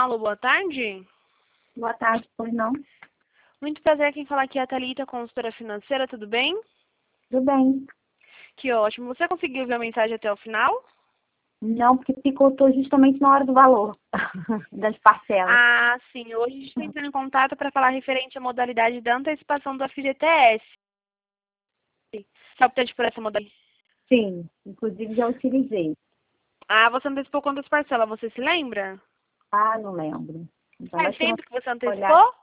Alô, boa tarde. Boa tarde, pois não? Muito prazer, quem fala aqui é a Thalita, consultora financeira, tudo bem? Tudo bem. Que ótimo. Você conseguiu ver a mensagem até o final? Não, porque picotou justamente na hora do valor das parcelas. Ah, sim. Hoje a gente está entrando em contato para falar referente à modalidade da antecipação do FGTS. Está optante por essa modalidade? Sim, inclusive já utilizei. Ah, você antecipou quantas parcelas? Você se lembra? Ah, não lembro. Então, Faz acho que eu tempo que você vou olhar. antecipou?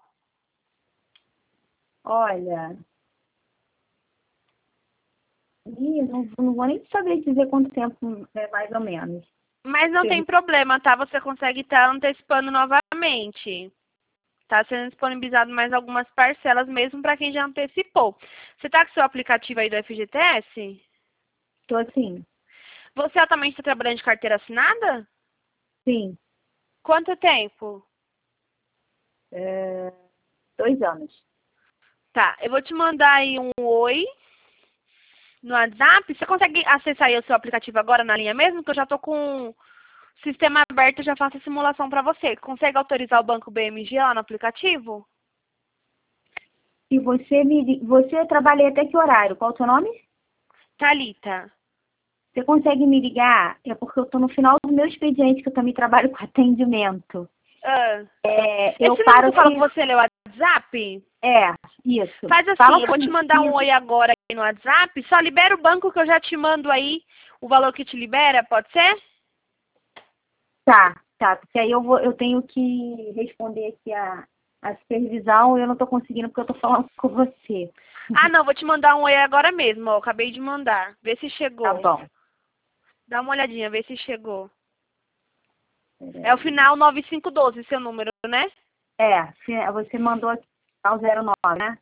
Olha, não vou nem saber dizer quanto tempo é mais ou menos. Mas não tem problema, tá? Você consegue estar antecipando novamente. Está sendo disponibilizado mais algumas parcelas mesmo para quem já antecipou. Você está com seu aplicativo aí do FGTS? Estou assim, Você atualmente está trabalhando de carteira assinada? sim, Quanto tempo? 2 anos. Tá, eu vou te mandar aí um oi no WhatsApp. Você consegue acessar aí o seu aplicativo agora na linha mesmo? Que eu já tô com o sistema aberto e já faço a simulação para você. Consegue autorizar o Banco BMG lá no aplicativo? E você trabalha até que horário? Qual é o seu nome? Thalita. Você consegue me ligar? É porque eu estou no final do meu expediente, que eu também trabalho com atendimento. Ah, Eu esse número que paro eu falo aqui. com você é o WhatsApp? Isso. Faz assim, Fala eu vou te mandar um comigo. oi agora aí no WhatsApp. Só libera o banco que eu já te mando aí o valor que te libera, pode ser? Tá, porque aí eu tenho que responder aqui a supervisão e eu não estou conseguindo porque eu estou falando com você. Ah, não, vou te mandar um oi agora mesmo, ó. Acabei de mandar. Vê se Tá chegou. bom. Dá uma olhadinha, vê se chegou. É o Peraí. final 9512, seu número, né? Você mandou aqui ao 09, né?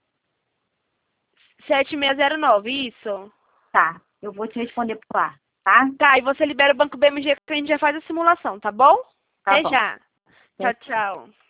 7609, isso. Tá, eu vou te responder por lá, tá? Tá, e você libera o Banco BMG que a gente já faz a simulação, tá bom? Tá Até bom. já. Tchau, tchau.